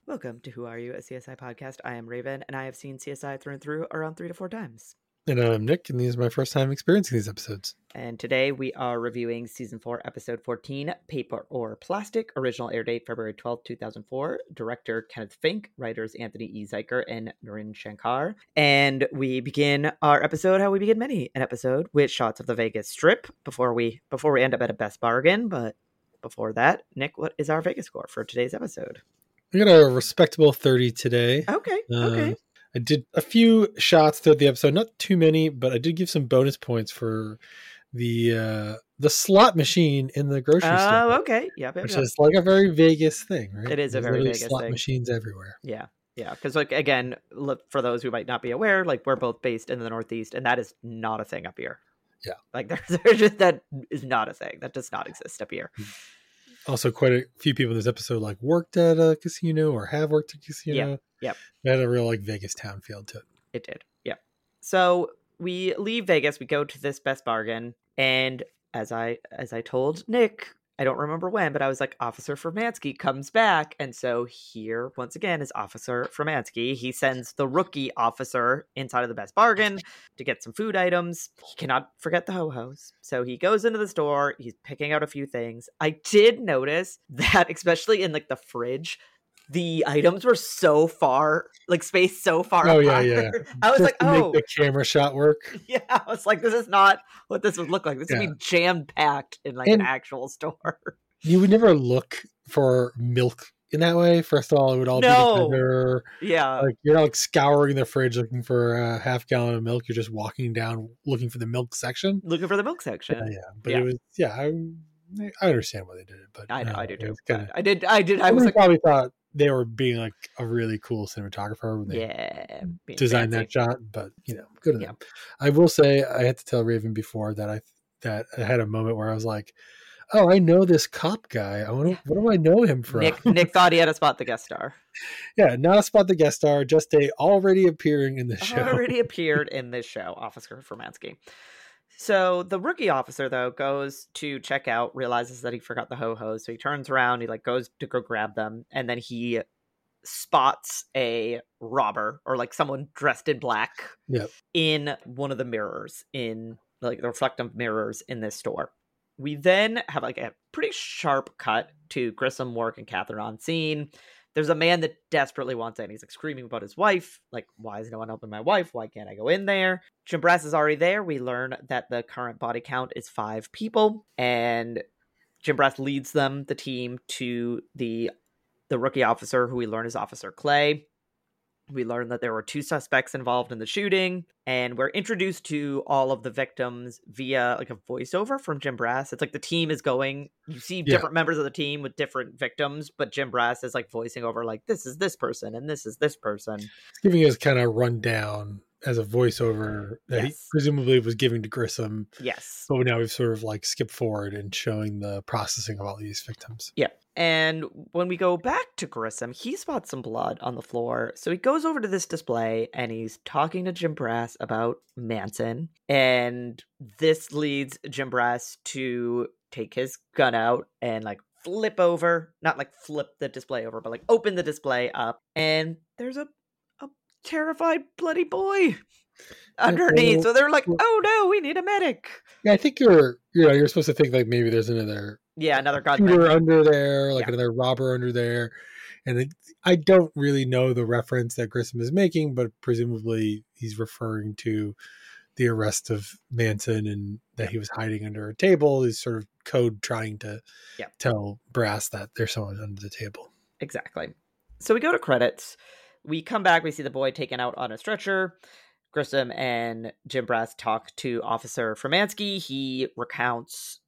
Welcome to Who Are You, a CSI podcast. I am Raven, and I have seen CSI through and through around 3 to 4 times. And I'm Nick, and this is my first time experiencing these episodes. And today we are reviewing Season 4, Episode 14, Paper or Plastic, original air date February 12, 2004, director Kenneth Fink, writers Anthony E. Zeiker and Naren Shankar. And we begin our episode how we begin many an episode, with shots of the Vegas Strip before we end up at a Best Bargain. But before that, Nick, what is our Vegas score for today's episode? We got a respectable 30 today. Okay. I did a few shots throughout the episode, not too many, but I did give some bonus points for the slot machine in the grocery store. Oh, okay. Yeah, which is like a very Vegas thing, right? It is a very Vegas slot thing. Machines everywhere. Yeah. Because, like, again, look, for those who might not be aware, like, we're both based in the Northeast, and that is not a thing up here. Yeah. Like, there's just, that is not a thing. That does not exist up here. Also, quite a few people in this episode like worked at a casino or have worked at a casino. Yep. It had a real like Vegas town feel to it. It did. Yeah. So we leave Vegas. We go to this Best Bargain, and as I told Nick, I don't remember when, but I was like, Officer Fermansky comes back. And so here, once again, is Officer Fermansky. He sends the rookie officer inside of the Best Bargain to get some food items. He cannot forget the ho-hos. So he goes into the store. He's picking out a few things. I did notice that, especially in like the fridge, the items were so far, like spaced so far apart. Yeah. I was just like, make the camera shot work. Yeah, I was like, this is not what this would look like. This would be jam-packed in like an actual store. You would never look for milk in that way. First of all, it would all be together. Yeah. Like you're not like scouring the fridge looking for a half gallon of milk. You're just walking down looking for the milk section. Looking for the milk section. But it was, I understand why they did it. But I know, I do too. Kinda, I did. I was like, probably thought they were being like a really cool cinematographer when they designed that shot, but good on them. I will say I had to tell Raven before that I had a moment where I was like, oh, I know this cop guy. What do I know him from? Nick thought he had a Spot the Guest Star. Yeah, not a Spot the Guest Star, just a already appearing in the show. Already appeared in this show, Officer Fermansky. So the rookie officer, though, goes to check out, realizes that he forgot the ho-hos. So he turns around, he like goes to go grab them, and then he spots a robber or like someone dressed in black in one of the mirrors, in like the reflective mirrors in this store. We then have like a pretty sharp cut to Grissom, Warwick, and Catherine on scene. There's a man that desperately wants in. He's like screaming about his wife. Like, why is no one helping my wife? Why can't I go in there? Jim Brass is already there. We learn that the current body count is 5 people. And Jim Brass leads the team, to the rookie officer, who we learn is Officer Clay. We learn that there were 2 suspects involved in the shooting, and we're introduced to all of the victims via like a voiceover from Jim Brass. It's like the team is going, you see different members of the team with different victims, but Jim Brass is like voicing over like, this is this person and this is this person. It's giving us kind of rundown as a voiceover that he presumably was giving to Grissom. Yes. But now we've sort of like skipped forward and showing the processing of all these victims. Yeah. And when we go back to Grissom, he spots some blood on the floor. So he goes over to this display and he's talking to Jim Brass about Manson. And this leads Jim Brass to take his gun out and like flip over, not like flip the display over, but like open the display up. And there's a terrified bloody boy underneath. So they're like, oh no, we need a medic. Yeah, I think you're supposed to think like maybe there's another gunman under there, like another robber under there. And I don't really know the reference that Grissom is making, but presumably he's referring to the arrest of Manson and that he was hiding under a table. Is sort of code trying to tell Brass that there's someone under the table. Exactly. So we go to credits. We come back, we see the boy taken out on a stretcher. Grissom and Jim Brass talk to Officer Fermansky. He recants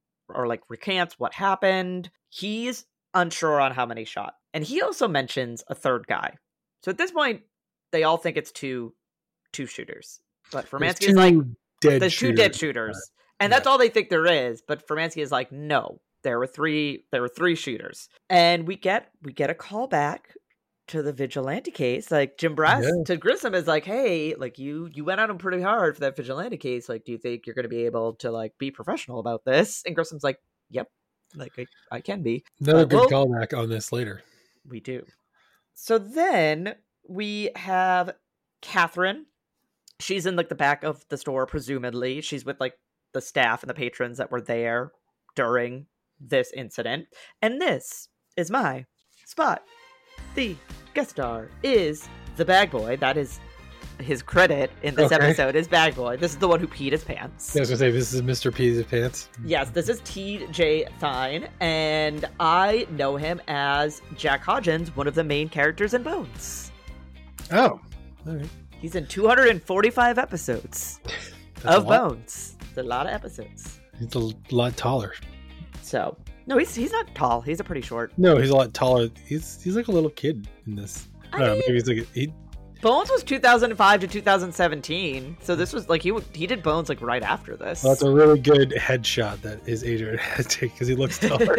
what happened. He's unsure on how many shot. And he also mentions a third guy. So at this point, they all think it's two shooters. But Fermansky is like, there's 2 dead shooters. And that's all they think there is. But Fermansky is like, no, there were 3 shooters. And we get a call back to the vigilante case. Like Jim Brass to Grissom is like, hey, like you went at him pretty hard for that vigilante case. Like, do you think you're going to be able to like be professional about this? And Grissom's like, yep, like I can be. Another good callback on this later. We do. So then we have Catherine. She's in like the back of the store, presumably. She's with like the staff and the patrons that were there during this incident. And this is my spot. The guest star is the bag boy. That is his credit in this episode is bag boy. This is the one who peed his pants. I was gonna say, this is Mr. Peed his pants. Yes, this is T.J. Thine, and I know him as Jack Hodgins, one of the main characters in Bones. Oh, all right. He's in 245 episodes of Bones. It's a lot of episodes. He's a lot taller. So, no, he's not tall. He's a pretty short. No, he's a lot taller. He's like a little kid in this. I don't know, maybe he's like Bones was 2005 to 2017, so this was like he did Bones like right after this. Well, that's a really good headshot that his agent had to take because he looks taller.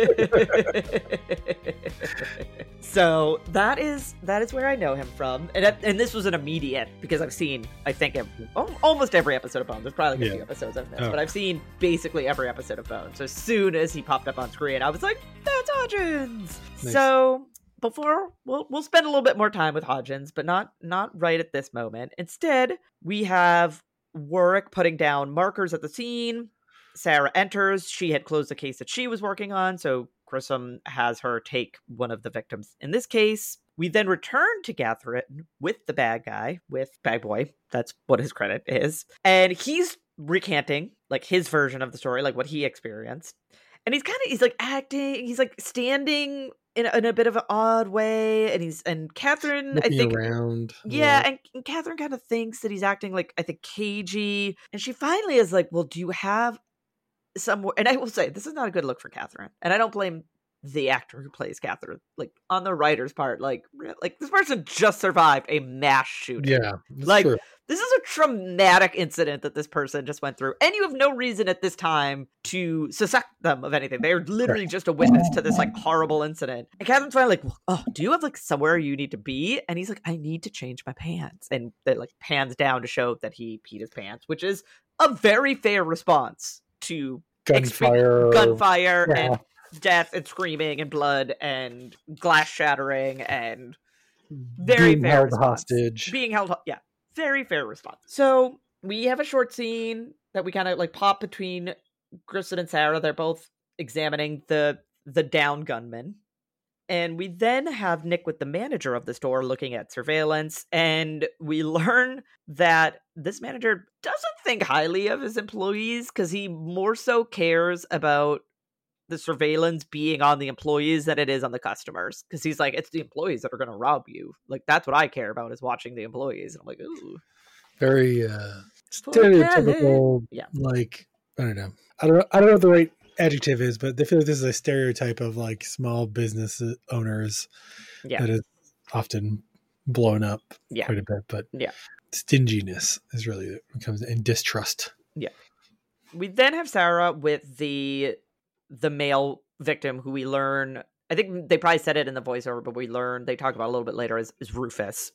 So that is where I know him from, and this was an immediate because I've seen I think almost every episode of Bones. There's probably a few episodes I've missed, but I've seen basically every episode of Bones. So as soon as he popped up on screen, I was like, "That's Hodgins." Nice. So. Before we'll spend a little bit more time with Hodgins, but not right at this moment. Instead, we have Warwick putting down markers at the scene. Sarah enters. She had closed the case that she was working on, so Grissom has her take one of the victims in this case. We then return to Catherine with the bad guy, with Bag Boy. That's what his credit is. And he's recanting like his version of the story, like what he experienced. And he's like acting, he's like standing in a bit of an odd way, and Catherine, looking I think, around. Yeah, and Catherine kind of thinks that he's acting like, I think, cagey, and she finally is like, "Well, do you have somewhere?" And I will say, this is not a good look for Catherine, and I don't blame the actor who plays Catherine. Like on the writer's part, like this person just survived a mass shooting. Yeah, like true. This is a traumatic incident that this person just went through, and you have no reason at this time to suspect them of anything. They're literally just a witness to this like horrible incident. And Catherine's finally like, "Oh, do you have like somewhere you need to be?" And he's like, "I need to change my pants." And they like pans down to show that he peed his pants, which is a very fair response to gunfire and death and screaming and blood and glass shattering and very being fair held response. hostage. Being held, yeah. Very fair response. So we have a short scene that we kind of like pop between Grissom and Sarah. They're both examining the down gunman. And we then have Nick with the manager of the store looking at surveillance. And we learn that this manager doesn't think highly of his employees because he more so cares about the surveillance being on the employees than it is on the customers, because he's like, it's the employees that are going to rob you. Like, that's what I care about, is watching the employees. And I'm like, ooh, very stereotypical. Yeah, like I don't know what the right adjective is, but they feel like this is a stereotype of like small business owners that is often blown up quite a bit. But stinginess is really what comes in, distrust. Yeah. We then have Sarah with the male victim, who we learn, I think they probably said it in the voiceover, but they talk about a little bit later, is Rufus.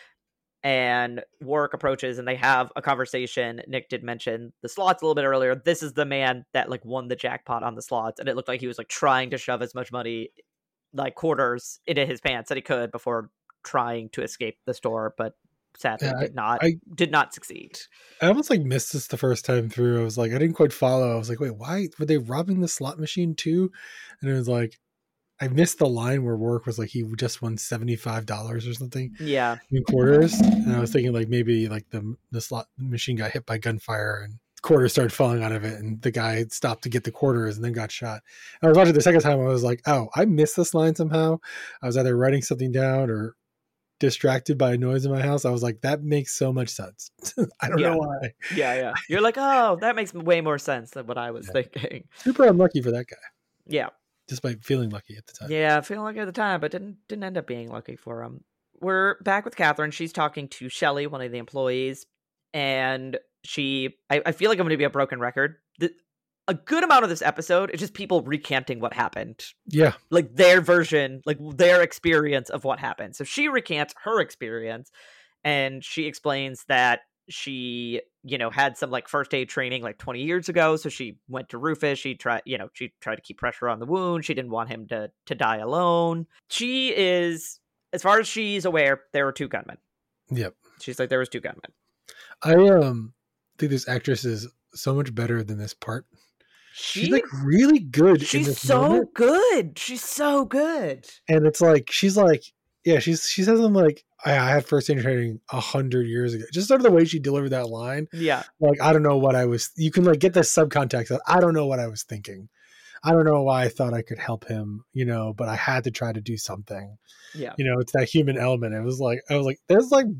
And Warwick approaches and they have a conversation. Nick did mention the slots a little bit earlier. This is the man that like won the jackpot on the slots, and it looked like he was like trying to shove as much money, like quarters, into his pants that he could before trying to escape the store, but sadly did not succeed. I almost like missed this the first time through. I was like, I didn't quite follow. I was like, wait, why were they robbing the slot machine too? And it was like, I missed the line where Warwick was like, he just won $75 or something. Yeah. In quarters. And I was thinking like maybe like the slot machine got hit by gunfire and quarters started falling out of it, and the guy stopped to get the quarters and then got shot. And I was watching the second time. I was like, oh, I missed this line somehow. I was either writing something down or distracted by a noise in my house. I was like, that makes so much sense. I don't know why. Yeah. You're like, oh, that makes way more sense than what I was thinking. Super unlucky for that guy. Yeah. Despite feeling lucky at the time. Yeah, feeling lucky at the time, but didn't end up being lucky for him. We're back with Catherine. She's talking to Shelly, one of the employees, and I feel like I'm going to be a broken record. A good amount of this episode is just people recanting what happened. Yeah. Like their version, like their experience of what happened. So she recants her experience, and she explains that she, had some like first aid training like 20 years ago. So she went to Rufus. She tried to keep pressure on the wound. She didn't want him to die alone. She is as far as she's aware, there were 2 gunmen. Yep. She's like, there was 2 gunmen. I think this actress is so much better than this part. She's like really good. She's so good. She's so good. And it's like she says them like I had first aid training 100 years ago. Just sort of the way she delivered that line. Yeah. Like I don't know what I was. You can like get the subcontext of I don't know what I was thinking. I don't know why I thought I could help him, but I had to try to do something. Yeah. It's that human element. I was like, there's like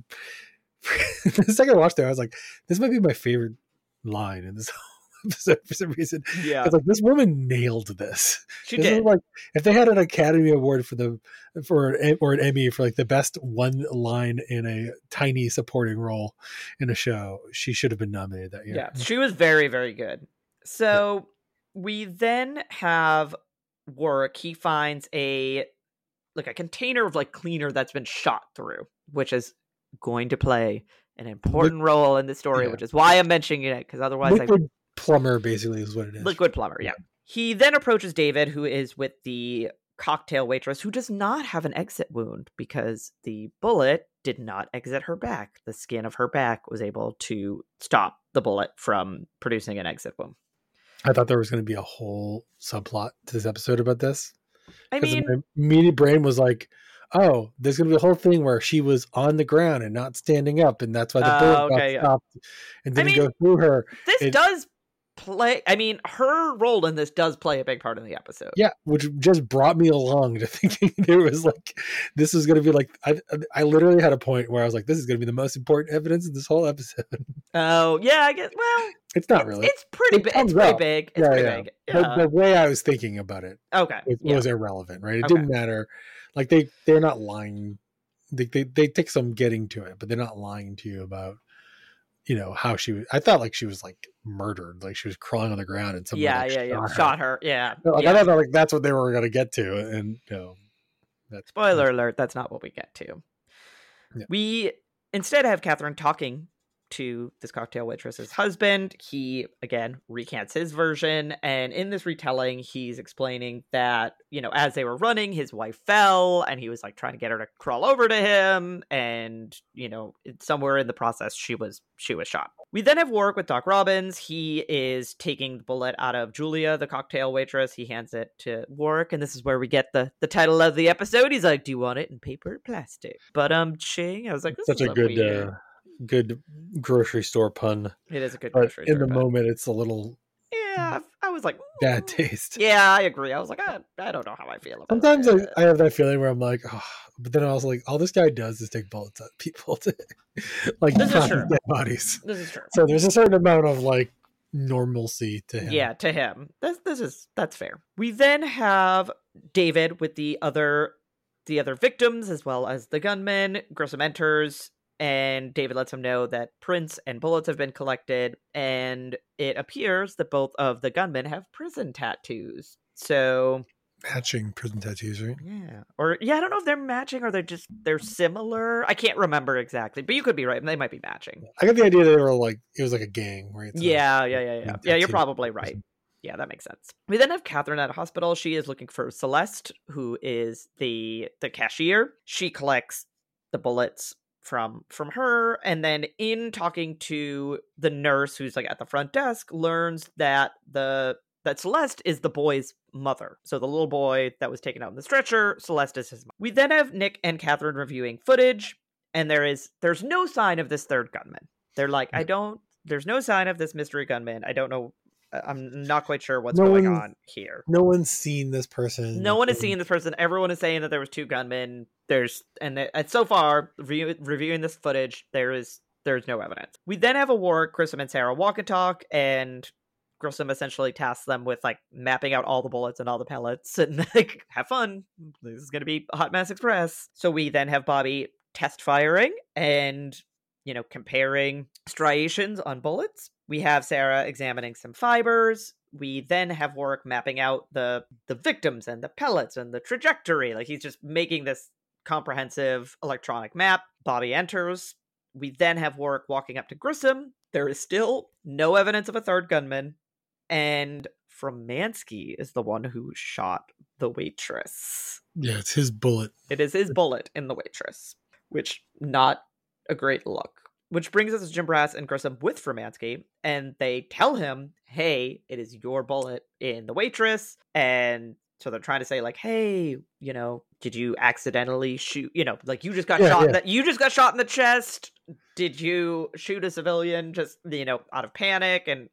the second I watched it, I was like, this might be my favorite line in this episode for some reason. Yeah. It's like this woman nailed this. She did. Like if they had an Academy Award or an Emmy for like the best one line in a tiny supporting role in a show, she should have been nominated that year. Yeah. She was very, very good. So we then have Warwick. He finds a container of like cleaner that's been shot through, which is going to play an important role in the story, which is why I'm mentioning it, because otherwise liquid plumber basically is what it is. Liquid plumber, yeah. He then approaches David, who is with the cocktail waitress, who does not have an exit wound because the bullet did not exit her back. The skin of her back was able to stop the bullet from producing an exit wound. I thought there was going to be a whole subplot to this episode about this. I mean, my immediate brain was like, oh, there's going to be a whole thing where she was on the ground and not standing up, and that's why the bullet got stopped and didn't go through her. This does play. I mean, her role in this does play a big part in the episode. Yeah, which just brought me along to thinking there was like, this was going to be like, I literally had a point where I was like, this is going to be the most important evidence in this whole episode. Oh, yeah, I guess. Well, it's not really. It's pretty big. It's pretty big. It's pretty big. Yeah. The way I was thinking about it was irrelevant, right? It didn't matter. Like they're not lying. They take some getting to it, but they're not lying to you about, how she was. I thought like she was like murdered, like she was crawling on the ground and somebody shot her. Yeah. Like I thought like that's what they were going to get to, and spoiler alert, that's not what we get to. Yeah. We instead have Catherine talking to this cocktail waitress's husband. He again recants his version, and in this retelling he's explaining that as they were running, his wife fell and he was like trying to get her to crawl over to him, and somewhere in the process she was shot. We then have Warwick with Doc Robbins. He is taking the bullet out of Julia, the cocktail waitress. He hands it to Warwick, and this is where we get the title of the episode. He's like, do you want it in paper or plastic? But Ching, I was like, this such is a good grocery store pun. It is a good grocery store in the pun. Moment it's a little I was like bad taste. Yeah, I agree. I was like, I don't know how I feel about sometimes it. I have that feeling where I'm like, oh, but then I was like, all this guy does is take bullets at people to like this is true. Dead bodies. This is true. So there's a certain amount of like normalcy to him. Yeah, to him. That's fair. We then have David with the other victims as well as the gunman. Grissom enters, and David lets him know that prints and bullets have been collected, and it appears that both of the gunmen have prison tattoos. So matching prison tattoos, right? Yeah. Or I don't know if they're matching or they're similar. I can't remember exactly, but you could be right. They might be matching. I got the idea they were like it was like a gang, right? Yeah. Yeah, you're probably right. Yeah, that makes sense. We then have Catherine at a hospital. She is looking for Celeste, who is the cashier. She collects the bullets from her, and then in talking to the nurse who's like at the front desk, learns that that Celeste is the boy's mother. So the little boy that was taken out in the stretcher, Celeste is his mom. We then have Nick and Catherine reviewing footage, and there's no sign of this third gunman. They're like, there's no sign of this mystery gunman. I don't know. I'm not quite sure what's going on here. No one's seen this person. No one has seen this person. Everyone is saying that there was 2 gunmen. And so far, reviewing this footage, there's no evidence. We then have a Warwick, Grissom, and Sarah walk and talk, and Grissom essentially tasks them with like mapping out all the bullets and all the pellets and like have fun. This is going to be a hot mess express. So we then have Bobby test firing and comparing striations on bullets. We have Sarah examining some fibers. We then have Warwick mapping out the victims and the pellets and the trajectory. Like he's just making this comprehensive electronic map. Bobby enters. We then have Warwick walking up to Grissom. There is still no evidence of a third gunman. And Framansky is the one who shot the waitress. Yeah, it's his bullet. It is his bullet in the waitress, which not a great look. Which brings us to Jim Brass and Grissom with Furmansky, and they tell him, hey, it is your bullet in the waitress. And so they're trying to say, like, hey, you know, did you accidentally shoot, you know, like you just got shot, that you just got shot in the chest. Did you shoot a civilian just, you know, out of panic? And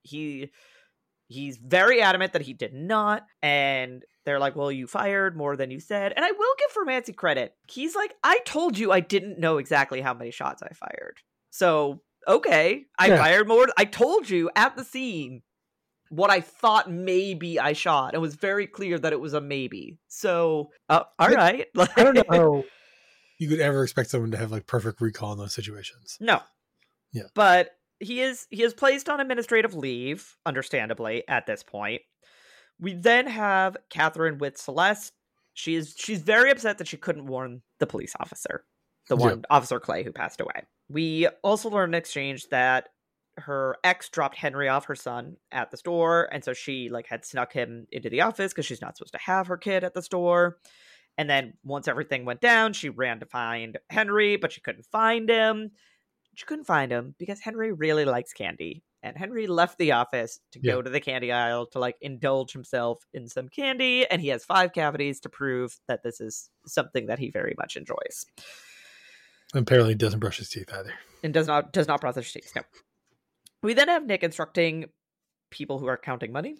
he's very adamant that he did not. And they're like, well, you fired more than you said. And I will give Furmansky credit. He's like, I told you I didn't know exactly how many shots I fired. So, okay, I fired more. I told you at the scene what I thought maybe I shot. It was very clear that it was a maybe. So, all right. I don't know how you could ever expect someone to have like perfect recall in those situations. No. Yeah. But he is placed on administrative leave, understandably, at this point. We then have Catherine with Celeste. She's very upset that she couldn't warn the police officer, the one Officer Clay who passed away. We also learn in exchange that her ex dropped Henry off, her son, at the store, and so she like had snuck him into the office because she's not supposed to have her kid at the store. And then once everything went down, she ran to find Henry, but she couldn't find him. She couldn't find him because Henry really likes candy. And Henry left the office to go to the candy aisle to like indulge himself in some candy. And he has 5 cavities to prove that this is something that he very much enjoys. Apparently doesn't brush his teeth either. And does not brush his teeth. No. We then have Nick instructing people who are counting money.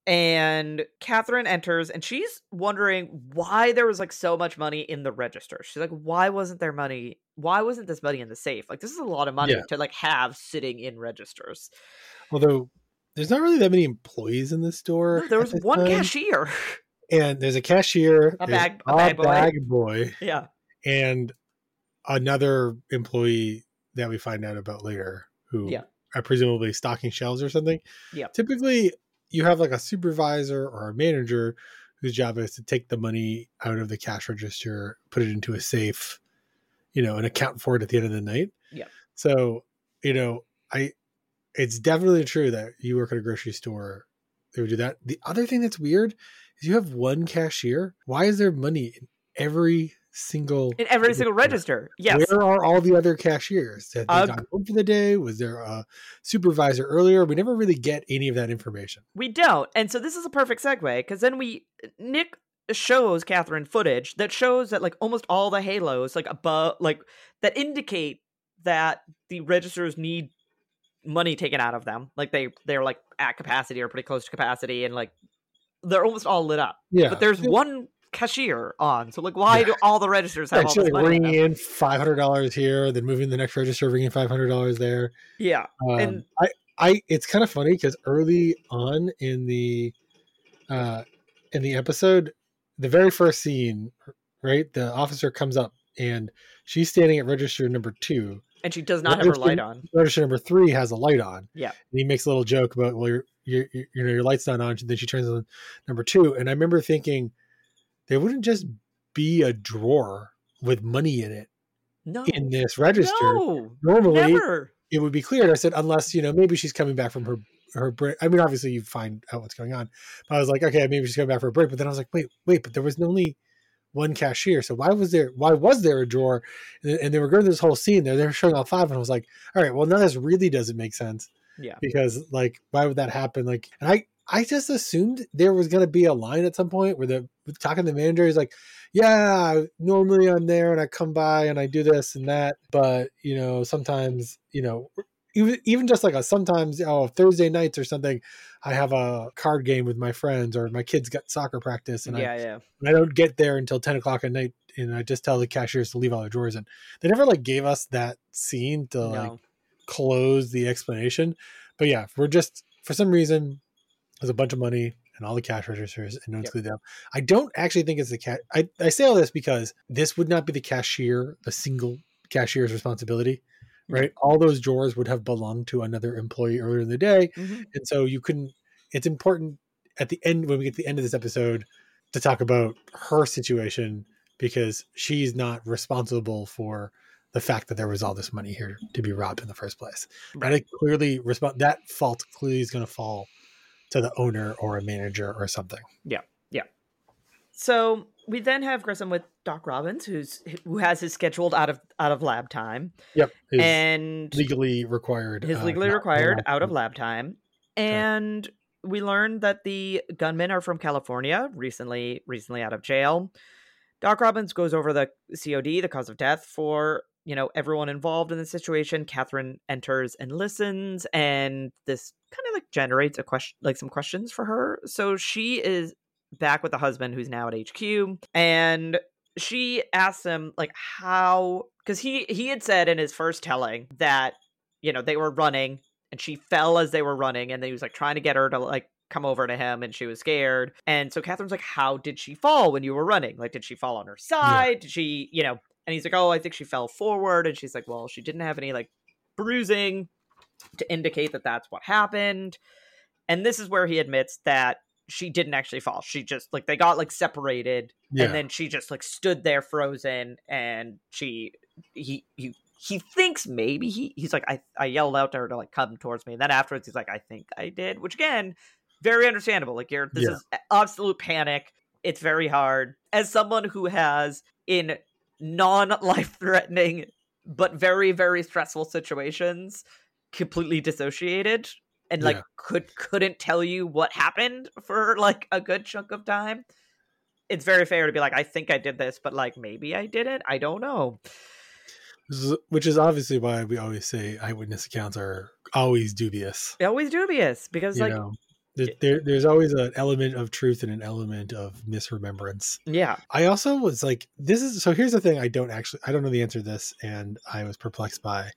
And Catherine enters and she's wondering why there was like so much money in the register. She's like, why wasn't there money? Why wasn't this money in the safe? Like, this is a lot of money to like have sitting in registers. Although there's not really that many employees in the store. No, there was one cashier. And there's a cashier, a bag boy. Yeah. And another employee that we find out about later who are presumably stocking shelves or something. Yeah. Typically you have like a supervisor or a manager whose job is to take the money out of the cash register, put it into a safe, you know, and account for it at the end of the night. Yeah. So, you know, it's definitely true that you work at a grocery store, they would do that. The other thing that's weird is you have one cashier. Why is there money in every single register? Yes. Where are all the other cashiers? Had they gone home for the day? Was there a supervisor earlier? We never really get any of that information. We don't. And so this is a perfect segue because then Nick shows Catherine footage that shows that like almost all the halos like above, like that indicate that the registers need money taken out of them. Like they're like at capacity or pretty close to capacity, and like they're almost all lit up. Yeah. But there's one cashier on, so like why do all the registers have all this money? Ringing in $500 here, then moving the next register, ringing $500 there. Yeah. And it's kind of funny because early on in the episode, the very first scene, right, the officer comes up and she's standing at register number 2. And she does not have her light on. Register number 3 has a light on. Yeah. And he makes a little joke about, well, your light's not on. Then she turns on number 2. And I remember thinking, there wouldn't just be a drawer with money in it in this register. No, normally never. It would be cleared. I said, unless, you know, maybe she's coming back from her break. I mean, obviously you find out what's going on. But I was like, okay, maybe she's coming back for a break. But then I was like, wait, but there was only one cashier. So why was there a drawer? And they were going through this whole scene there. They were showing all 5. And I was like, all right, well, now this really doesn't make sense. Yeah. Because like, why would that happen? Like, and I just assumed there was going to be a line at some point where talking to the manager is like, yeah, normally I'm there and I come by and I do this and that. But, you know, sometimes, you know, even just like sometimes Thursday nights or something, I have a card game with my friends or my kids got soccer practice and I don't get there until 10 o'clock at night. And I just tell the cashiers to leave all their drawers in. They never like gave us that scene to like close the explanation. But yeah, we're just, for some reason, there's a bunch of money and all the cash registers and no one's cleaned up. I don't actually think it's the cash. I say all this because this would not be the single cashier's responsibility, right? All those drawers would have belonged to another employee earlier in the day. Mm-hmm. And so it's important at the end, when we get to the end of this episode, to talk about her situation because she's not responsible for the fact that there was all this money here to be robbed in the first place. Right. And that fault clearly is going to fall to the owner or a manager or something. Yeah. Yeah. So we then have Grissom with Doc Robbins, who has his scheduled out of lab time. Yep. And legally required. His legally required out of lab time. And we learned that the gunmen are from California, recently out of jail. Doc Robbins goes over the COD, the cause of death, for everyone involved in the situation. Catherine enters and listens, and this kind of like generates a question, like some questions for her. So she is back with the husband, who's now at HQ, and she asks him like how, because he had said in his first telling that they were running and she fell as they were running, and then he was like trying to get her to like come over to him, and she was scared. And so Catherine's like, how did she fall when you were running? Like, did she fall on her side? Did she, and he's like, oh, I think she fell forward. And she's like, well, she didn't have any like bruising to indicate that that's what happened. And this is where he admits that she didn't actually fall. She just like, they got like separated, and then she just like stood there frozen, and he thinks maybe he's like, I yelled out to her to like come towards me. And then afterwards he's like, I think I did, which again, very understandable. Like this is absolute panic. It's very hard. As someone who has in non-life threatening, but very, very stressful situations, completely dissociated and like couldn't tell you what happened for like a good chunk of time. It's very fair to be like, I think I did this, but like maybe I didn't. I don't know. Which is obviously why we always say eyewitness accounts are always dubious. Always dubious, because there's always an element of truth and an element of misremembrance. Yeah. I also was like, so here's the thing I don't know the answer to this, and I was perplexed by,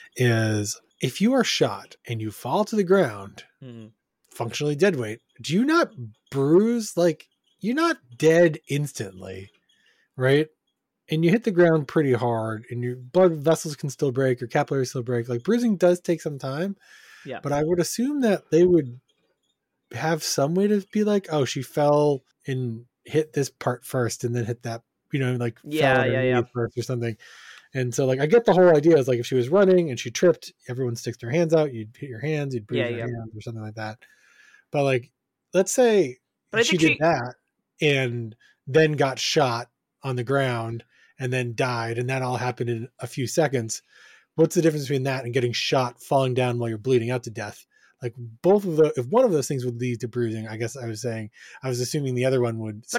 is if you are shot and you fall to the ground, functionally dead weight, do you not bruise? Like, you're not dead instantly, right? And you hit the ground pretty hard, and your blood vessels can still break, your capillaries still break. Like, bruising does take some time. Yeah. But I would assume that they would have some way to be like, oh, she fell and hit this part first, and then hit that, like fell underneath first or something. And so, like, I get the whole idea is like, if she was running and she tripped, everyone sticks their hands out, you'd hit your hands, you'd bruise your hands or something like that. But like, let's say she did that and then got shot on the ground and then died, and that all happened in a few seconds. What's the difference between that and getting shot, falling down while you're bleeding out to death? Like, both of if one of those things would lead to bruising, I guess I was assuming the other one would.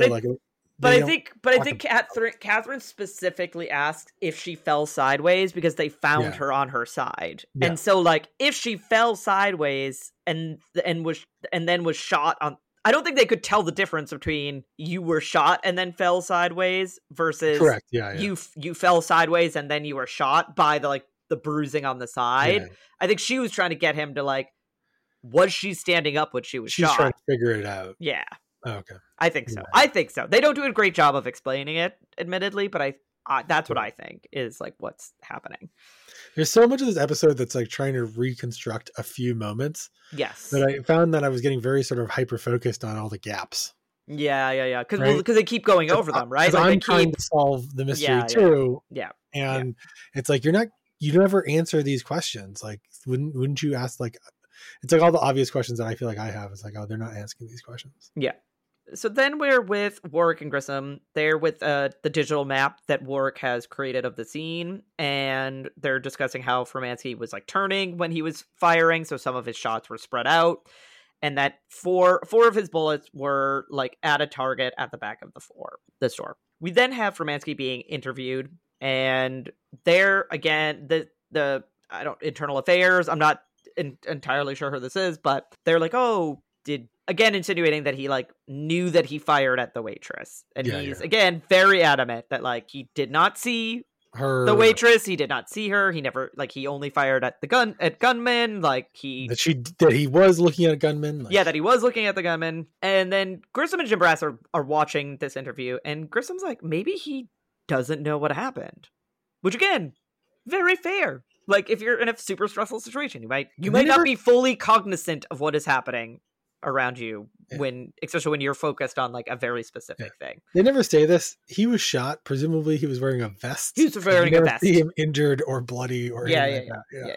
I think Catherine specifically asked if she fell sideways because they found her on her side. Yeah. And so like, if she fell sideways and then was shot on, I don't think they could tell the difference between you were shot and then fell sideways versus correct. Yeah. You fell sideways and then you were shot by the bruising on the side. Yeah. I think she was trying to get him to like, was she standing up when she was shot? She's trying to figure it out. Yeah. Oh, okay. I think so. I think so. They don't do a great job of explaining it, admittedly, but that's what I think is like what's happening. There's so much of this episode that's like trying to reconstruct a few moments. Yes. But I found that I was getting very sort of hyper-focused on all the gaps. Yeah. Because they keep going over them, right? Like I'm trying to solve the mystery too. Yeah. And it's like, you never answer these questions. Like, wouldn't you ask, like, it's like all the obvious questions that I feel like I have. It's like, oh, they're not asking these questions. Yeah. So then we're with Warwick and Grissom. They're with the digital map that Warwick has created of the scene, and they're discussing how Furmansky was like turning when he was firing, so some of his shots were spread out, and that four of his bullets were like at a target at the back of the store. We then have Furmansky being interviewed, and there again, the internal affairs. I'm not entirely sure who this is, but they're like, oh, again insinuating that he like knew that he fired at the waitress, and he's again very adamant that like he did not see the waitress, he did not see her, he never, like, he only fired at gunmen, like that he was looking at a gunman, like... that he was looking at the gunman. And then Grissom and Jim Brass are watching this interview, and Grissom's like, maybe he doesn't know what happened, which again, very fair. Like, if you're in a super stressful situation, you might not be fully cognizant of what is happening around you especially when you're focused on like a very specific thing. They never say this. He was shot. Presumably he was wearing a vest. He was wearing a vest. See him injured or bloody or yeah.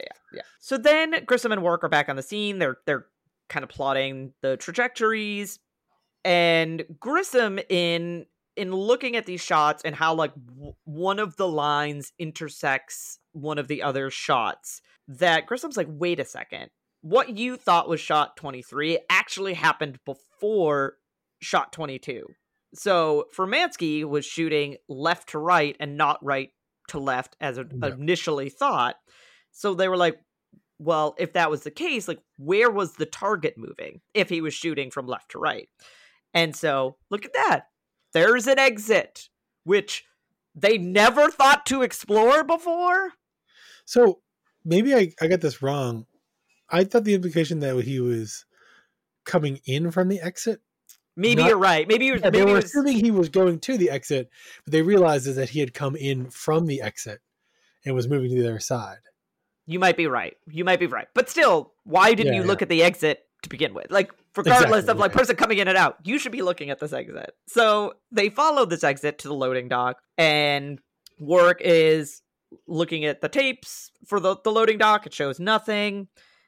So then Grissom and Warwick are back on the scene. They're kind of plotting the trajectories, and Grissom in in looking at these shots and how like one of the lines intersects one of the other shots, that Grissom's like, wait a second, what you thought was shot 23 actually happened before shot 22. So Furmansky was shooting left to right and not right to left as initially thought. So they were like, well, if that was the case, like, where was the target moving if he was shooting from left to right? And so look at that. There's an exit, which they never thought to explore before. So maybe I got this wrong. I thought the implication that he was coming in from the exit. Maybe you're right. Maybe he was. They were assuming he was going to the exit, but they realized that he had come in from the exit and was moving to the other side. You might be right. But still, why didn't you look at the exit to begin with? Like, regardless of like person coming in and out, you should be looking at this exit. So they followed this exit to the loading dock, and Warwick is looking at the tapes for the loading dock. It shows nothing.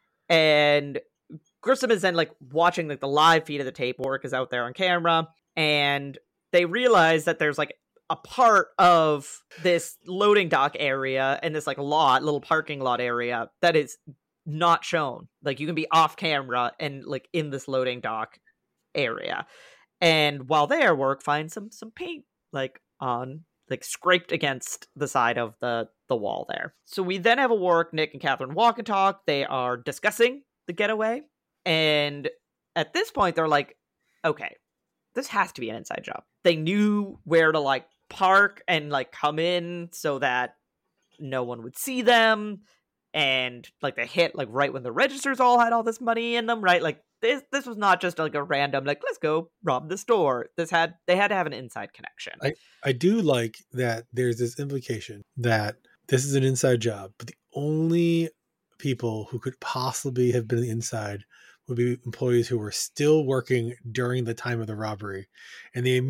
And Grissom is then like watching like the live feed of the tape. Warwick is out there on camera, and they realize that there's like a part of this loading dock area and this like little parking lot area that is not shown. Like, you can be off camera and like in this loading dock area. And while there, Warwick finds some paint like on like scraped against the side of the wall there. So we then have a Warwick, Nick, and Catherine walk and talk. They are discussing the getaway. And at this point, they're like, okay, this has to be an inside job. They knew where to like park and like come in so that no one would see them. And like they hit like right when the registers all had all this money in them, right? Like this was not just like a random like, let's go rob the store. They had to have an inside connection. I do like that there's this implication that this is an inside job, but the only people who could possibly have been on the inside would be employees who were still working during the time of the robbery. And they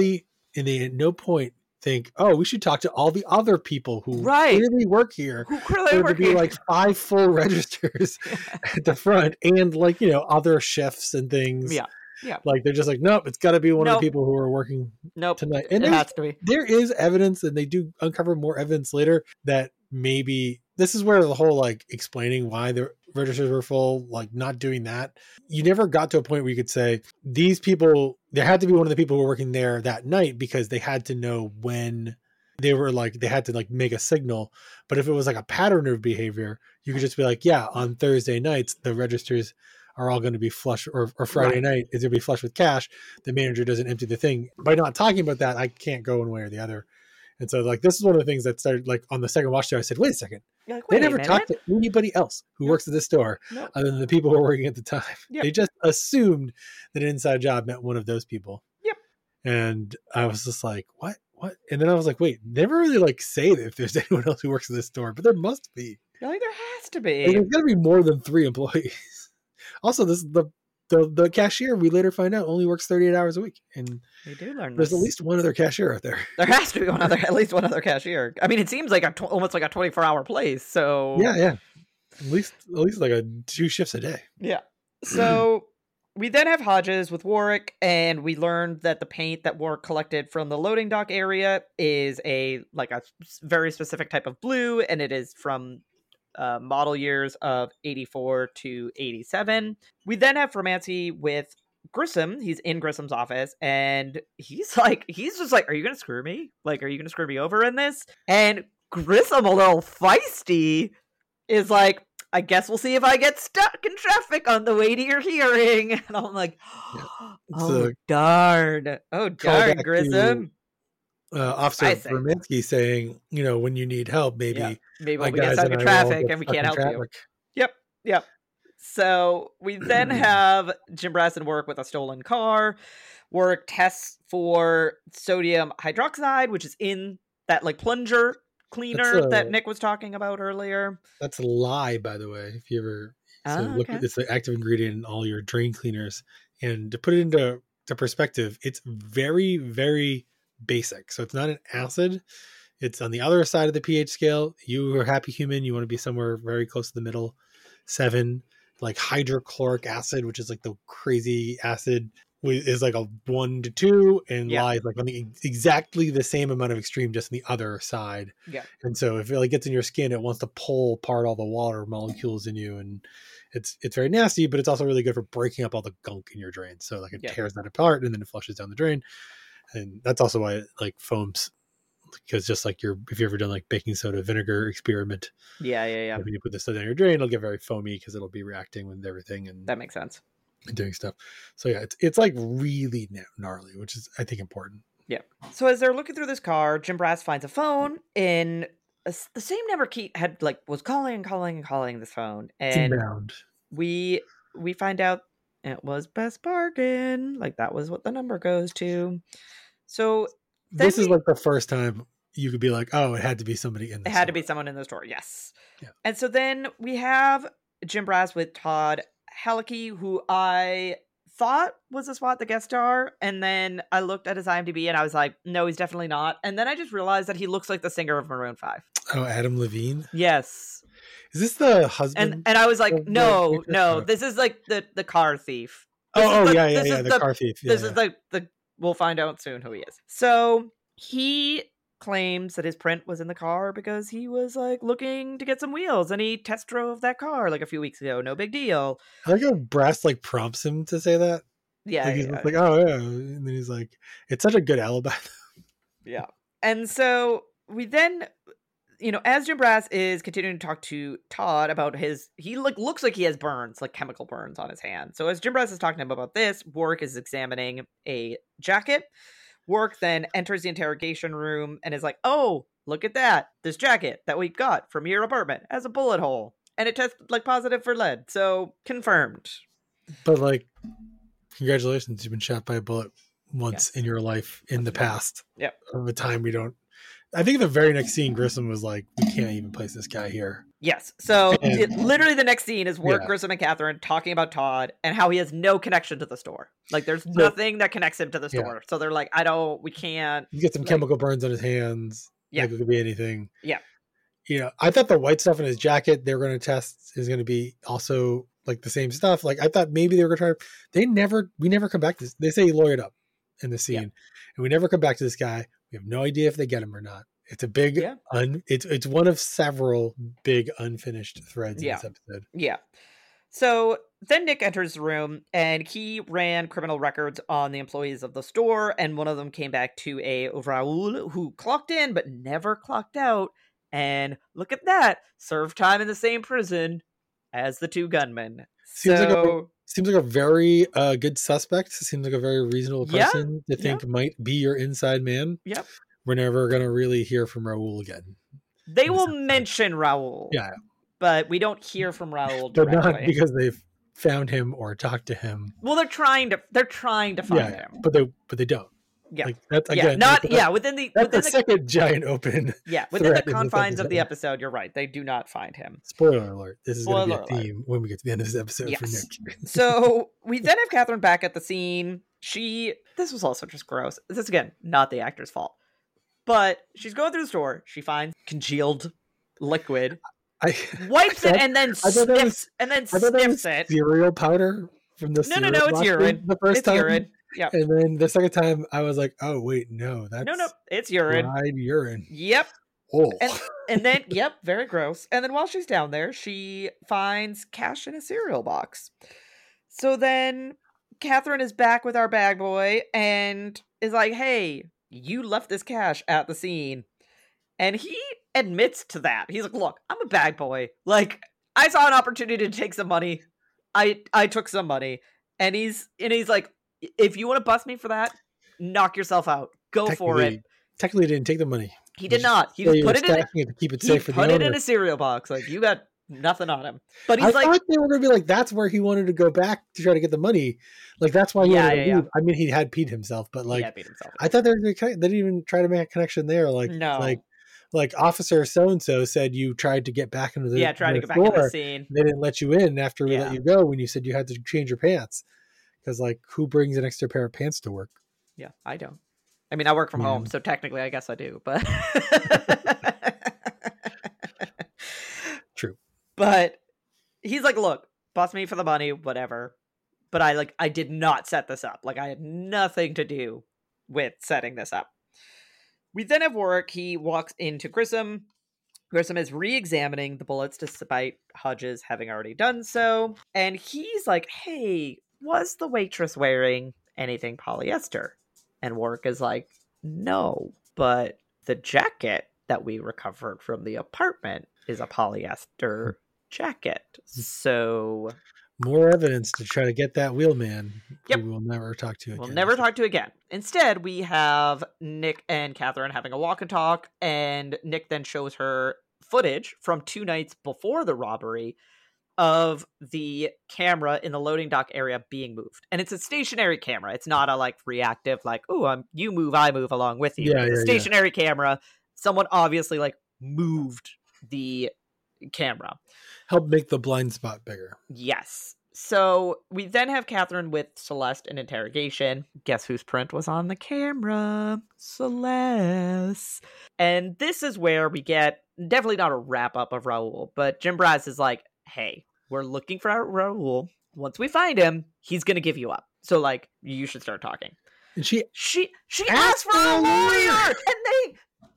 at no point think, oh, we should talk to all the other people who clearly work here. Who clearly work here. Like 5 full registers at the front, and like, you know, other shifts and things. Yeah. Like, they're just like, nope, it's got to be one of the people who are working tonight. And it has to be. There is evidence, and they do uncover more evidence later, that maybe this is where the whole like explaining why the registers were full, like not doing that. You never got to a point where you could say these people, there had to be one of the people who were working there that night because they had to know when they were like, they had to like make a signal. But if it was like a pattern of behavior, you could just be like, yeah, on Thursday nights, the registers are all going to be flush, or Friday night is going to be flush with cash. The manager doesn't empty the thing. By not talking about that, I can't go one way or the other. And so like, this is one of the things that started like on the second watch there. I said, wait a second. Like, they never talked to anybody else who works at this store other than the people who were working at the time. They just assumed that an inside job meant one of those people. And I was just like, what? And then I was like, wait, never really like say that if there's anyone else who works at this store, but there must be. Like, there has to be. Like, there's got to be more than 3 employees. Also, this the cashier, we later find out, only works 38 hours a week. And we do learn there's at least one other cashier out there. There has to be at least one other cashier. I mean, it seems like almost like a 24-hour place. So yeah. At least like 2 shifts a day. Yeah. So we then have Hodges with Warwick, and we learned that the paint that Warwick collected from the loading dock area is a very specific type of blue, and it is from model years of 84 to 87. We then have Furmansky with Grissom. He's in Grissom's office, and he's just like, are you gonna screw me? Like, are you gonna screw me over in this? And Grissom, a little feisty, is like, I guess we'll see if I get stuck in traffic on the way to your hearing. And I'm like, darn, Grissom. Officer Furmansky saying, you know, when you need help, maybe we'll get stuck in traffic and we can't help you. Yep. So we then have Jim Brass and Warwick with a stolen car. Warwick tests for sodium hydroxide, which is in that like plunger cleaner that Nick was talking about earlier. That's a lie, by the way. If you ever look at, it's the active ingredient in all your drain cleaners. And to put it into perspective, it's very, very basic. So it's not an acid. It's on the other side of the pH scale. You are a happy human. You want to be somewhere very close to the middle. 7, like hydrochloric acid, which is like the crazy acid. is like a 1 to 2, and Yeah. lies like on the exactly the same amount of extreme, just on the other side. Yeah. And so if it like gets in your skin, it wants to pull apart all the water molecules in you, and it's very nasty, but it's also really good for breaking up all the gunk in your drain. So like it tears that apart and then it flushes down the drain. And that's also why it like foams, because just like if you've ever done like baking soda vinegar experiment, yeah, when you put this stuff down your drain, it'll get very foamy because it'll be reacting with everything and that makes sense. Doing stuff. So yeah, it's like really gnarly, which is I think important. Yeah. So as they're looking through this car, Jim Brass finds a phone in the same number Keith had like was calling this phone, and Inbound. we find out it was Best Bargain. Like that was what the number goes to. So this is like the first time you could be like, oh, it had to be somebody in the store. It had to be someone in the store, yes. Yeah. And so then we have Jim Brass with Todd Halicki, who I thought was a SWAT, the guest star, and then I looked at his IMDb and I was like, no, he's definitely not. And then I just realized that he looks like the singer of Maroon 5. Oh, Adam Levine? Yes. Is this the husband? And I was like, no, this is like the car thief. The car thief. This is the we'll find out soon who he is. So he claims that his print was in the car because he was like looking to get some wheels and he test drove that car like a few weeks ago. No big deal. I like how Brass like prompts him to say that. Yeah. Like, he's like, oh yeah. And then he's like, it's such a good alibi. Yeah. And so we then, as Jim Brass is continuing to talk to Todd about he looks like he has burns, like chemical burns on his hand. So as Jim Brass is talking to him about this, Warwick is examining a jacket. Warwick then enters the interrogation room and is like, oh, look at that. This jacket that we got from your apartment has a bullet hole. And it tested like positive for lead. So confirmed. But like, congratulations. You've been shot by a bullet once in your life in the past. Yep. Of a time we don't. I think the very next scene, Grissom was like, we can't even place this guy here. Yes. So literally the next scene is Warwick, Grissom, and Catherine talking about Todd and how he has no connection to the store. Like there's nothing that connects him to the store. So they're like, we can't. You get some chemical burns on his hands. Yeah. Like it could be anything. Yeah. I thought the white stuff in his jacket they were going to test is going to be also like the same stuff. Like I thought maybe they were going to try. We never come back to this. They say he lawyered up in the scene and we never come back to this guy. We have no idea if they get him or not. It's a big, it's one of several big unfinished threads in this episode. Yeah. So then Nick enters the room and he ran criminal records on the employees of the store. And one of them came back to a Raul who clocked in, but never clocked out. And look at that, served time in the same prison as the two gunmen. Seems like a very good suspect. Seems like a very reasonable person to think might be your inside man. Yep. We're never going to really hear from Raul again. They will mention Raul. Yeah. But we don't hear from Raul directly. But not because they've found him or talked to him. Well, they're trying to find him. But they don't. Yeah. Like, that's again, within the second giant open. Yeah, within the confines of the episode, you're right. They do not find him. Spoiler alert. This is going to be a theme when we get to the end of this episode for Nick. So we then have Catherine back at the scene. This was also just gross. This is, again, not the actor's fault. But she's going through the store. She finds congealed liquid, wipes it, and then sniffs it. Cereal powder from the cereal. No, it's urine. The first time. Urine. Yeah. And then the second time, I was like, "Oh wait, no, that's it's urine. Dried urine." Yep. Oh. And then, very gross. And then while she's down there, she finds cash in a cereal box. So then Catherine is back with our bag boy and is like, "Hey, you left this cash at the scene." And he admits to that. He's like, "Look, I'm a bag boy. Like, I saw an opportunity to take some money. I took some money." And he's like, "If you want to bust me for that, knock yourself out. Go for it." Technically, he didn't take the money. He did not. He just put it in. To keep it safe for the owner. Put it in a cereal box. Like, you got nothing on him. But he's I thought they were going to be like, that's where he wanted to go back to try to get the money. Like, that's why he wanted to leave. I mean, he had peed himself, but like, I thought they didn't even try to make a connection there. Like, no. Like Officer so-and-so said you tried to get back into the tried to get back into the scene. They didn't let you in after we let you go when you said you had to change your pants. Because, like, who brings an extra pair of pants to work? Yeah, I don't. I mean, I work from home, so technically I guess I do, but... True. But he's like, "Look, bust me for the money, whatever. but I did not set this up. Like, I had nothing to do with setting this up. We then have Warwick. He walks into Grissom. Grissom is re-examining the bullets despite Hodges having already done so. And he's like, hey, was the waitress wearing anything polyester? And Warwick is like, no, but the jacket that we recovered from the apartment is a polyester jacket. So more evidence to try to get that wheelman Yep. who we'll never talk to again. We'll never talk to again. Instead, we have Nick and Catherine having a walk and talk, and Nick then shows her footage from 2 nights before the robbery of the camera in the loading dock area being moved. And it's a stationary camera. It's not a like reactive, like, oh, you move, I move along with you. It's a stationary camera. Someone obviously like moved the camera. Help make the blind spot bigger. Yes. So we then have Catherine with Celeste in interrogation. Guess whose print was on the camera? Celeste. And this is where we get definitely not a wrap up of Raul, but Jim Brass is like, hey, we're looking for Raul. Once we find him, he's going to give you up. So like, you should start talking. And she asked for a lawyer and they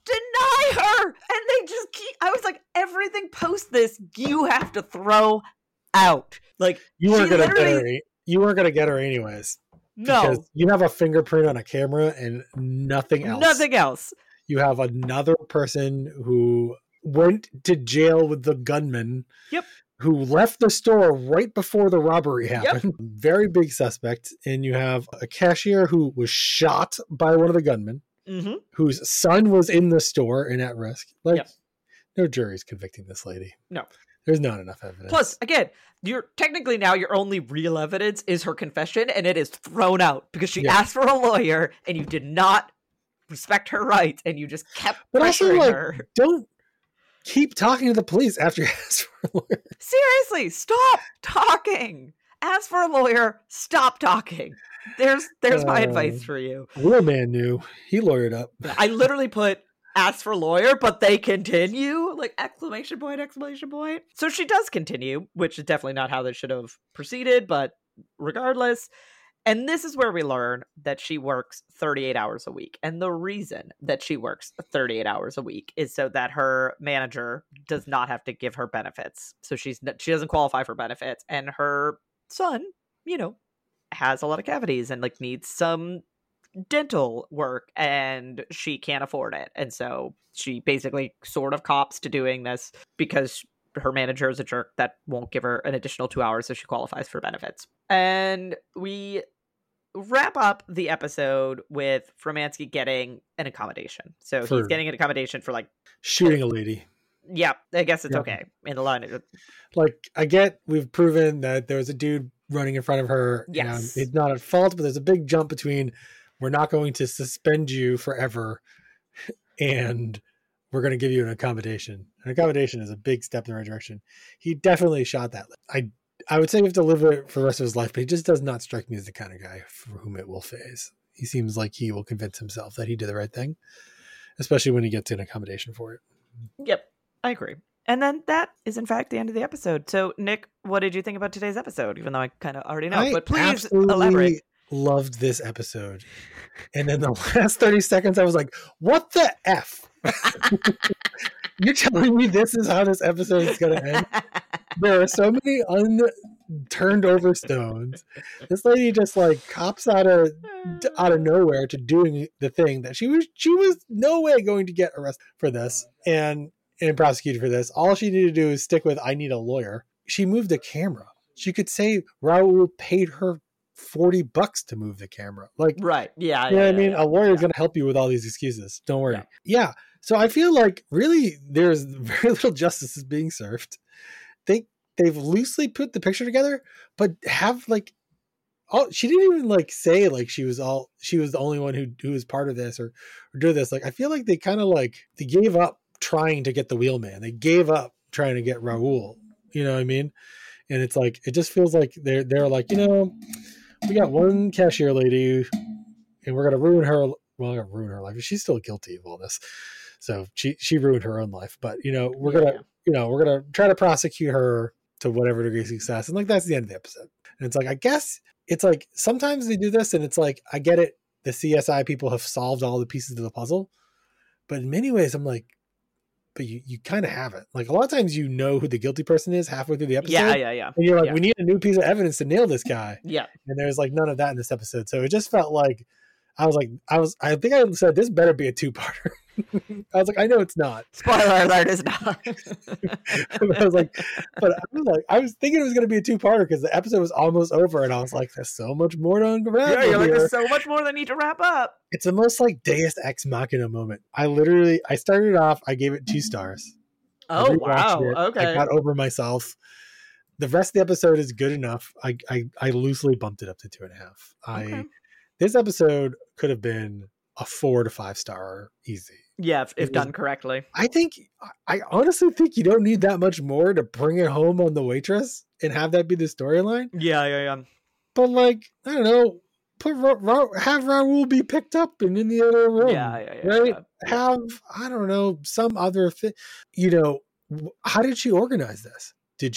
deny her. And they just keep, I was like, everything post this, you have to throw out. Like, you weren't going to get her. You weren't going to get her anyways. No. Because you have a fingerprint on a camera and nothing else. Nothing else. You have another person who went to jail with the gunman. Yep. Who left the store right before the robbery happened. Yep. Very big suspect. And you have a cashier who was shot by one of the gunmen, whose son was in the store and at risk. Like, yep. No jury's convicting this lady. No. There's not enough evidence. Plus, again, you're technically now your only real evidence is her confession, and it is thrown out because she asked for a lawyer and you did not respect her rights and you just kept pressuring her. Don't keep talking to the police after you ask for a lawyer. Seriously, stop talking. Ask for a lawyer. Stop talking. There's my advice for you. Real man knew. He lawyered up. I literally put ask for lawyer, but they continue, like exclamation point. So she does continue, which is definitely not how this should have proceeded, but regardless. And this is where we learn that she works 38 hours a week. And the reason that she works 38 hours a week is so that her manager does not have to give her benefits. So she doesn't qualify for benefits. And her son, has a lot of cavities and like needs some dental work and she can't afford it. And so she basically sort of cops to doing this because her manager is a jerk that won't give her an additional 2 hours so she qualifies for benefits. And we wrap up the episode with Fromansky getting an accommodation. So he's getting an accommodation for like shooting a lady. Yeah, I guess it's okay in the line. Like, I get we've proven that there was a dude running in front of her. Yes. And he's not at fault, but there's a big jump between we're not going to suspend you forever and we're going to give you an accommodation. An accommodation is a big step in the right direction. He definitely shot that. I would say we have to live with it for the rest of his life, but he just does not strike me as the kind of guy for whom it will phase. He seems like he will convince himself that he did the right thing, especially when he gets an accommodation for it. Yep, I agree. And then that is, in fact, the end of the episode. So, Nick, what did you think about today's episode? Even though I kind of already know, but please elaborate. Loved this episode. And then the last 30 seconds, I was like, what the F? You're telling me this is how this episode is going to end? There are so many unturned over stones. This lady just like cops out of nowhere to doing the thing that she was no way going to get arrested for this and prosecuted for this. All she needed to do is stick with, I need a lawyer. She moved a camera. She could say Raul paid her $40 to move the camera. Like, right. Yeah. You know what I mean? A lawyer is going to help you with all these excuses. Don't worry. Yeah. So I feel like really there's very little justice is being served. They've loosely put the picture together, but have like, she didn't even like say like she was the only one who was part of this or do this. Like, I feel like they kind of like, they gave up trying to get the wheelman. They gave up trying to get Raul. You know what I mean? And it's like, it just feels like they're like, we got one cashier lady and we're going to ruin her. Well, I'm going to ruin her life. She's still guilty of all this. So she ruined her own life, but we're going to try to prosecute her to whatever degree of success. And like, that's the end of the episode. And it's like, I guess it's like, sometimes they do this and it's like, I get it. The CSI people have solved all the pieces of the puzzle, but in many ways I'm like, but you kind of haven't. Like, a lot of times, you know who the guilty person is halfway through the episode. Yeah. And you're like, we need a new piece of evidence to nail this guy. Yeah. And there's like none of that in this episode. So it just felt like, I think I said, this better be a 2-parter. I was like, I know it's not. Spoiler alert, is not. I was thinking it was going to be a 2-parter because the episode was almost over, and I was like, there's so much more to unwrap. Yeah, you're like, there's so much more that need to wrap up. It's the most like Deus Ex Machina moment. I started off, I gave it 2 stars. Oh wow! Okay, I got over myself. The rest of the episode is good enough. I loosely bumped it up to 2.5. Okay. This episode could have been a 4 to 5 star easy. Yeah, if done correctly. I honestly think you don't need that much more to bring it home on the waitress and have that be the storyline. Yeah. But like, I don't know, have Raul be picked up and in the other room. Yeah. Right? Have, I don't know, some other thing. You know, how did she organize this?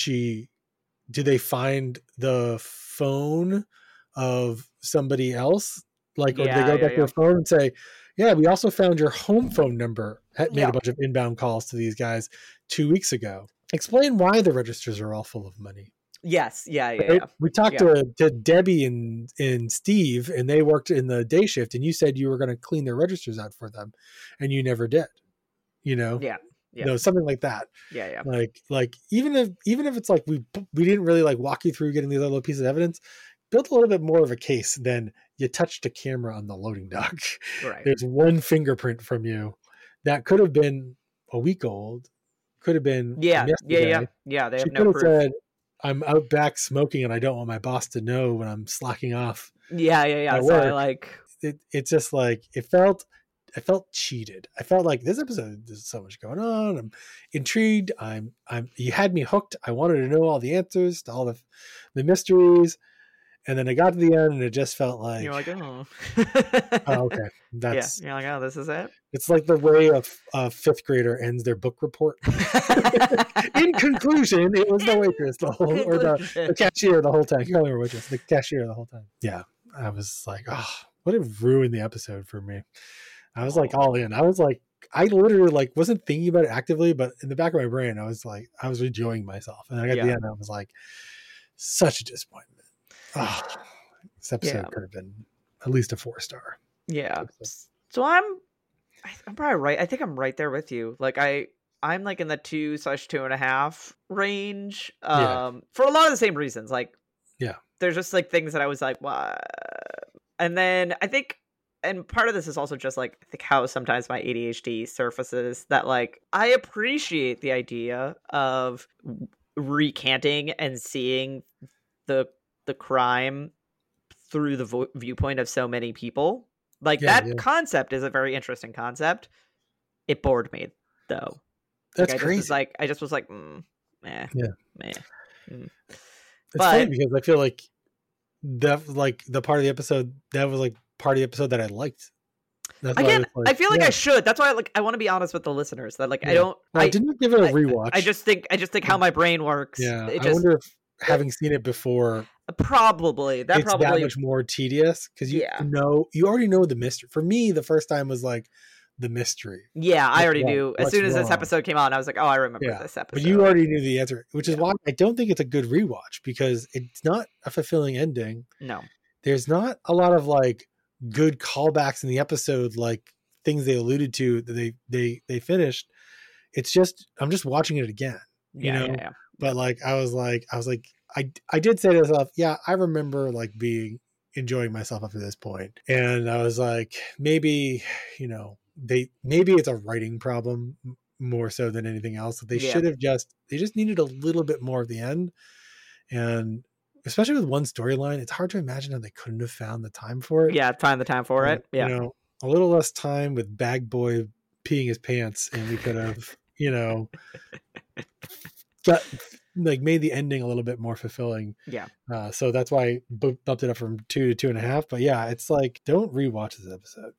Did they find the phone of somebody else? Like, or did they go back to their phone and say, yeah, we also found your home phone number. Made a bunch of inbound calls to these guys 2 weeks ago. Explain why the registers are all full of money. Yes. Yeah. Right? We talked to Debbie and Steve, and they worked in the day shift, and you said you were going to clean their registers out for them, and you never did. You know? Yeah. You know, something like that. Yeah. Like even if it's like we didn't really like walk you through getting these other pieces of evidence, build a little bit more of a case than you touched a camera on the loading dock. Right. There's one fingerprint from you that could have been a week old, could have been Yeah. They have no proof. Said, I'm out back smoking and I don't want my boss to know when I'm slacking off. Yeah. So I like it's just like I felt cheated. I felt like this episode, there's so much going on. I'm intrigued. You had me hooked. I wanted to know all the answers to all the mysteries. And then I got to the end and it just felt like, you're like, oh, okay. That's, you're like, oh, this is it. It's like the way a fifth grader ends their book report. In conclusion, it was the waitress or the cashier the whole time. You call her waitress, the cashier the whole time. Yeah. I was like, oh, what it ruined the episode for me. I was like all in. I was like, I literally like wasn't thinking about it actively, but in the back of my brain, I was like, I was enjoying myself. And I got to the end, I was like, such a disappointment. Oh, this episode could have been at least a 4-star. Yeah. So I'm probably right. I think I'm right there with you. Like I'm like in the 2/2.5 range. For a lot of the same reasons. Like, there's just like things that I was like, what? And then I think, and part of this is also just like, I think how sometimes my ADHD surfaces that like, I appreciate the idea of recanting and seeing the crime through the viewpoint of so many people. Like that concept is a very interesting concept. It bored me though. That's like, crazy. I just was like, meh. It's funny because I feel like that, like the part of the episode that was like part of the episode that I liked. Again, I feel like I should. That's why I want to be honest with the listeners that like I don't. I didn't give it a rewatch. I just think how my brain works. Yeah, I wonder if having seen it before, probably that much more tedious because you already know the mystery. For me, the first time was like the mystery. Yeah, I already knew. As soon as this episode came out, I was like, oh, I remember this episode. But you already knew the answer, which is why I don't think it's a good rewatch because it's not a fulfilling ending. No, there's not a lot of like good callbacks in the episode, like things they alluded to that they finished. It's just I'm just watching it again. You know. But like I was like I did say to myself, I remember like enjoying myself up to this point. And I was like, maybe, maybe it's a writing problem more so than anything else. They should have they just needed a little bit more of the end. And especially with one storyline, it's hard to imagine how they couldn't have found the time for it. Yeah, find the time for it. Yeah. A little less time with Bag Boy peeing his pants and we could have, got like made the ending a little bit more fulfilling. Yeah. So that's why I bumped it up from 2 to 2.5. But it's like, don't rewatch this episode.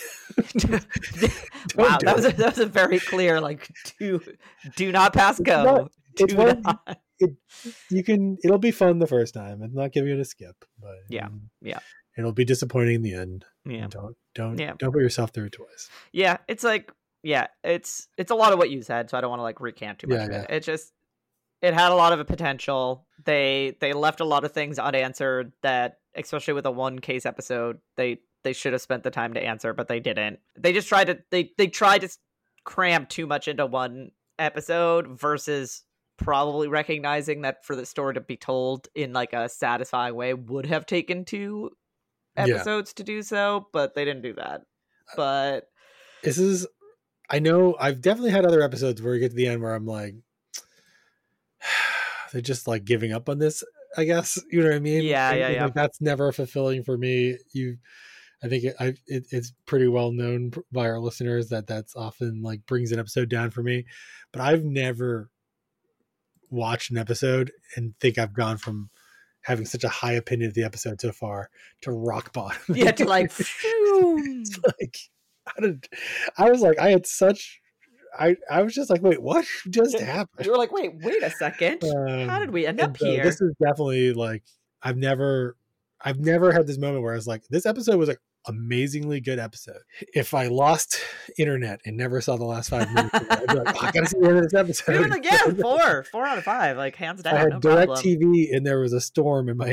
Wow, that was a very clear like do not pass go. it'll be fun the first time. I'm not giving it a skip, but Yeah. it'll be disappointing in the end. Yeah. Don't put yourself through it twice. Yeah, it's like, it's a lot of what you said, so I don't want to like recant too much of it. It just, it had a lot of potential. They left a lot of things unanswered that, especially with a one case episode, they should have spent the time to answer, but they didn't. They just tried to they tried to cram too much into one episode versus probably recognizing that for the story to be told in like a satisfying way would have taken 2 episodes to do so, but they didn't do that. But I know I've definitely had other episodes where you get to the end where I'm like, they're just like giving up on this, I guess. You know what I mean? Yeah. Like, that's never fulfilling for me. I think it's pretty well known by our listeners that's often like brings an episode down for me. But I've never watched an episode and think I've gone from having such a high opinion of the episode so far to rock bottom. Yeah, to like, it's like, I was like, I was just like, wait, what just happened? You were like, wait a second. How did we end up here? This is definitely like, I've never had this moment where I was like, this episode was like amazingly good episode. If I lost internet and never saw the last 5 minutes, I'd be like, I gotta see the end of this episode. You were like, 4 out of 5, like hands down. I had no direct problem. TV and there was a storm in my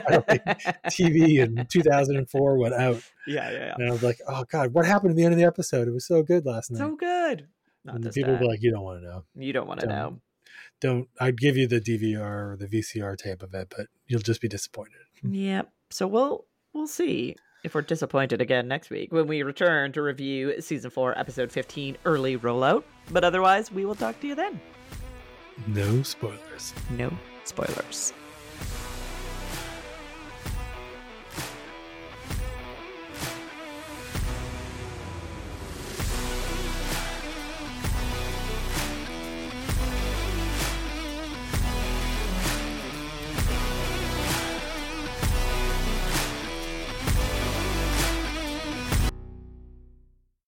TV in 2004 went out. Yeah. And I was like, oh God, what happened at the end of the episode? It was so good last night. So good. And the people were like, you don't want to know. You don't want to know. I'd give you the DVR or the VCR tape of it, but you'll just be disappointed. Yep. So we'll see if we're disappointed again next week when we return to review season 4, episode 15, early rollout. But otherwise, we will talk to you then. No spoilers. No spoilers.